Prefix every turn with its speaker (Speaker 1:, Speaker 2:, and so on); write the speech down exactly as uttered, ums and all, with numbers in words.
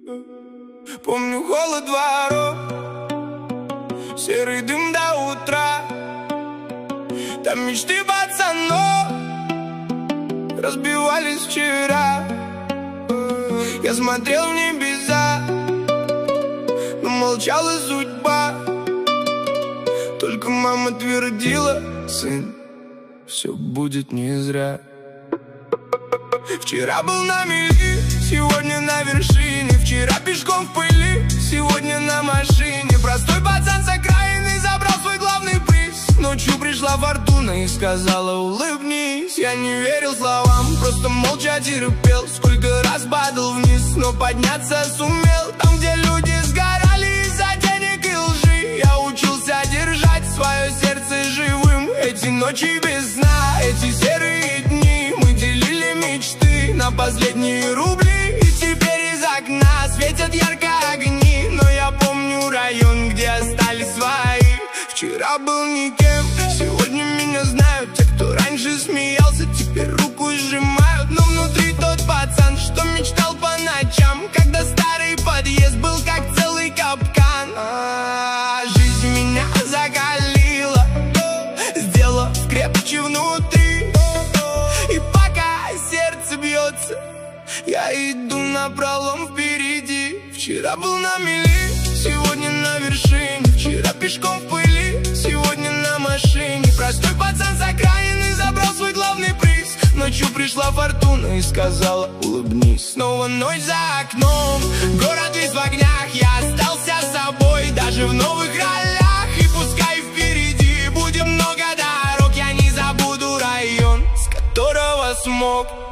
Speaker 1: Помню холод дворов, серый дым до утра. Там мечты пацанов разбивались вчера. Я смотрел в небеса, но молчала судьба. Только мама твердила: сын, все будет не зря. Вчера был на мели, сегодня на вершине. Вчера пешком в пыли, сегодня на машине. Простой пацан с окраины забрал свой главный приз. Ночью пришла фортуна и сказала: улыбнись. Я не верил словам, просто молча терпел. Сколько раз падал вниз, но подняться сумел. Там, где люди сгорали из-за денег и лжи, я учился держать свое сердце живым. Эти ночи без сна, эти серые дни, мы делили мечты на последние рубли. И теперь из окна светят ярко огни. Но я помню район, где остались свои. Вчера был никем, сегодня меня знают. Те, кто раньше смеялся, теперь руку сжимают. Но внутри тот пацан, что мечтал по ночам, когда старый подъезд был как целый капкан. А, жизнь меня закалила, сделав крепче внутри. И пока сердце бьется, я иду напролом впереди. Вчера был на мели, сегодня на вершине. Вчера пешком в пыли, сегодня на машине. Простой пацан с окраины забрал свой главный приз. Ночью пришла фортуна и сказала: улыбнись. Снова ночь за окном, город весь в огнях. Я остался собой, даже в новых ролях. И пускай впереди будет много дорог, я не забуду район, с которого смог